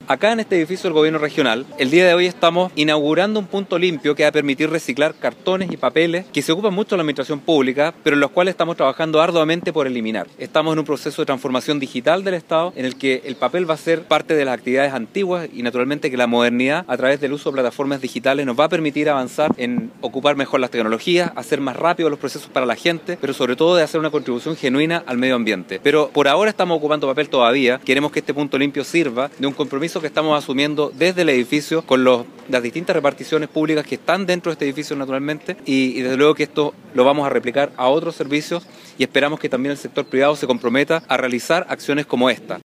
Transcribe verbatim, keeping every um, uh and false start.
Acá en este edificio del Gobierno Regional, el día de hoy estamos inaugurando un punto limpio que va a permitir reciclar cartones y papeles que se ocupan mucho en la administración pública, pero en los cuales estamos trabajando arduamente por eliminar. Estamos en un proceso de transformación digital del Estado en el que el papel va a ser parte de las actividades antiguas y naturalmente que la modernidad a través del uso de plataformas digitales nos va a permitir avanzar en ocupar mejor las tecnologías, hacer más rápido los procesos para la gente, pero sobre todo de hacer una contribución genuina al medio ambiente. Pero por ahora estamos ocupando papel todavía, queremos que este punto limpio sirva de un compromiso que estamos asumiendo desde el edificio con los, las distintas reparticiones públicas que están dentro de este edificio naturalmente y, y desde luego que esto lo vamos a replicar a otros servicios y esperamos que también el sector privado se comprometa a realizar acciones como esta.